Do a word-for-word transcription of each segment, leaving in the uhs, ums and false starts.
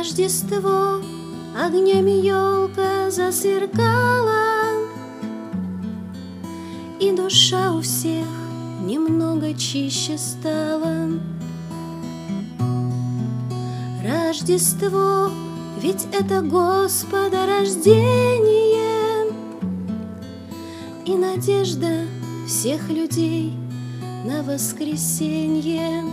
Рождество, огнями елка засверкала, и душа у всех немного чище стала. Рождество, ведь это Господа рождение и надежда всех людей на воскресенье.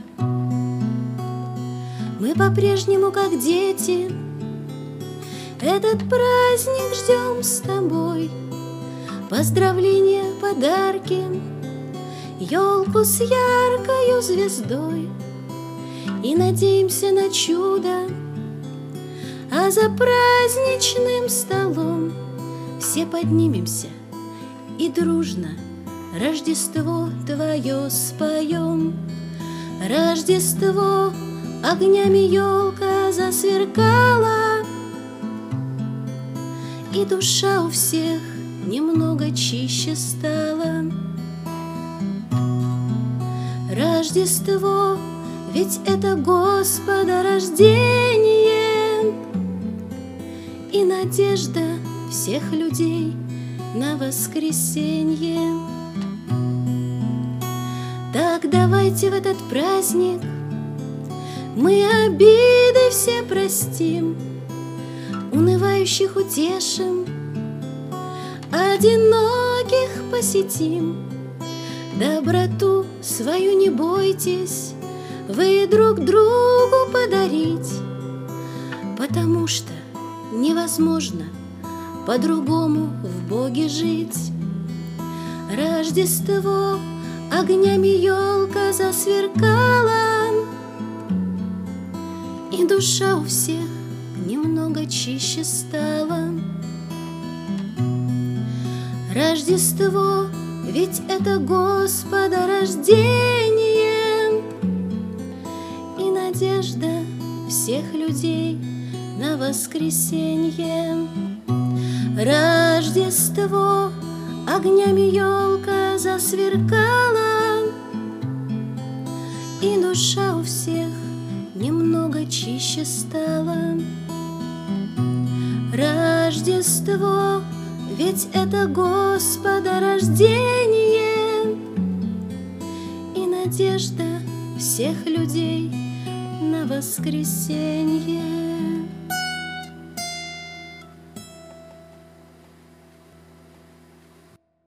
Мы по-прежнему, как дети, этот праздник ждем с тобой. Поздравления, подарки, елку с яркою звездой. И надеемся на чудо, а за праздничным столом все поднимемся и дружно Рождество твое споем. Рождество, огнями елка засверкала, и душа у всех немного чище стала. Рождество, ведь это Господа рождение и надежда всех людей на воскресенье. Так давайте в этот праздник мы обиды все простим, унывающих утешим, одиноких посетим. Доброту свою не бойтесь вы друг другу подарить, потому что невозможно по-другому в Боге жить. Рождество, огнями елка засверкала, и душа у всех немного чище стала. Рождество, ведь это Господа рождение и надежда всех людей на воскресенье. Рождество, огнями елка засверкала, и душа у всех немного чище стала. Рождество, ведь это Господа рождение и надежда всех людей на воскресенье.